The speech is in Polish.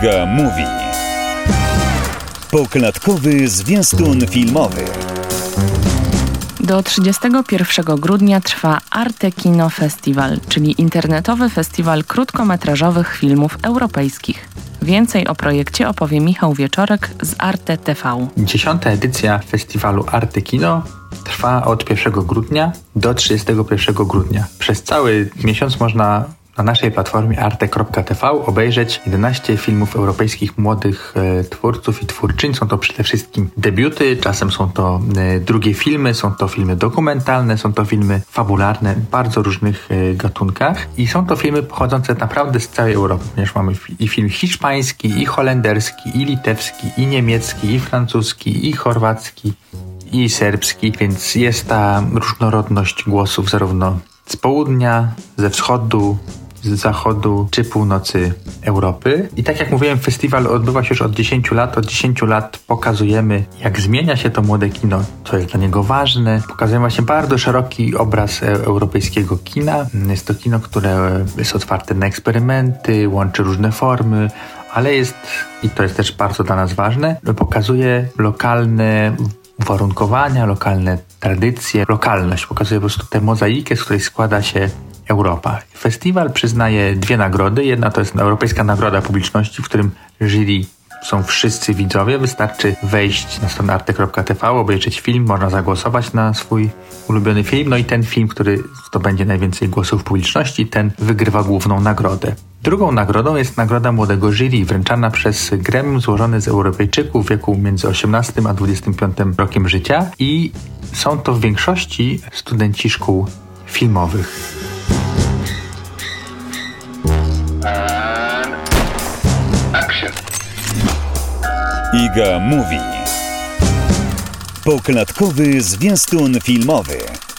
Iga Mówi. Poklatkowy zwiastun filmowy. Do 31 grudnia trwa Arte Kino Festival, czyli internetowy festiwal krótkometrażowych filmów europejskich. Więcej o projekcie opowie Michał Wieczorek z Arte TV. 10. edycja festiwalu Arte Kino trwa od 1 grudnia do 31 grudnia. Przez cały miesiąc można na naszej platformie arte.tv obejrzeć 11 filmów europejskich młodych twórców i twórczyń. Są to przede wszystkim debiuty, czasem są to drugie filmy, są to filmy dokumentalne, są to filmy fabularne w bardzo różnych gatunkach i są to filmy pochodzące naprawdę z całej Europy, ponieważ mamy i film hiszpański, i holenderski, i litewski, i niemiecki, i francuski, i chorwacki, i serbski, więc jest ta różnorodność głosów zarówno z południa, ze wschodu, z zachodu czy północy Europy. I tak jak mówiłem, festiwal odbywa się już od 10 lat. Od 10 lat pokazujemy, jak zmienia się to młode kino, co jest dla niego ważne. Pokazujemy właśnie bardzo szeroki obraz europejskiego kina. Jest to kino, które jest otwarte na eksperymenty, łączy różne formy, ale jest, i to jest też bardzo dla nas ważne, pokazuje lokalne uwarunkowania, lokalne tradycje, lokalność. Pokazuje po prostu tę mozaikę, z której składa się Europa. Festiwal przyznaje 2 nagrody. Jedna to jest Europejska Nagroda Publiczności, w którym jury są wszyscy widzowie. Wystarczy wejść na stronę arte.tv, obejrzeć film, można zagłosować na swój ulubiony film. No i ten film, który zdobędzie najwięcej głosów publiczności, ten wygrywa główną nagrodę. Drugą nagrodą jest nagroda młodego jury, wręczana przez gremium złożone z Europejczyków w wieku między 18 a 25 rokiem życia i są to w większości studenci szkół filmowych. Iga Mówi. Poklatkowy zwiastun filmowy.